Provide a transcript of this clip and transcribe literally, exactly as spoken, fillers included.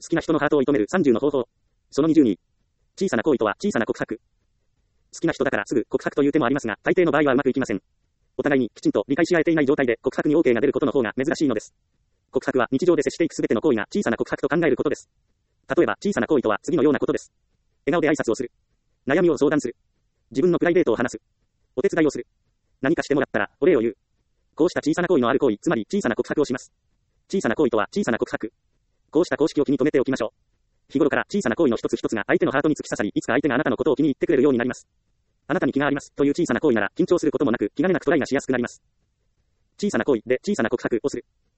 好きな人のハートを射止めるさんじゅうの方法。そのにじゅうに。小さな行為とは小さな告白。好きな人だからすぐ告白という手もありますが、大抵の場合はうまくいきません。お互いにきちんと理解し合えていない状態で告白に OK が出ることの方が珍しいのです。告白は日常で接していくすべての行為が小さな告白と考えることです。例えば小さな行為とは次のようなことです。笑顔で挨拶をする。悩みを相談する。自分のプライベートを話す。お手伝いをする。何かしてもらったらお礼を言う。こうした小さな行為のある行為、つまり小さな告白をします。小さな行為とは小さな告白。こうした公式を気に留めておきましょう。日頃から小さな行為の一つ一つが相手のハートに突き刺さり、いつか相手があなたのことを気に入ってくれるようになります。あなたに気がありますという小さな行為なら緊張することもなく気兼ねなくトライがしやすくなります。小さな行為で小さな告白をする。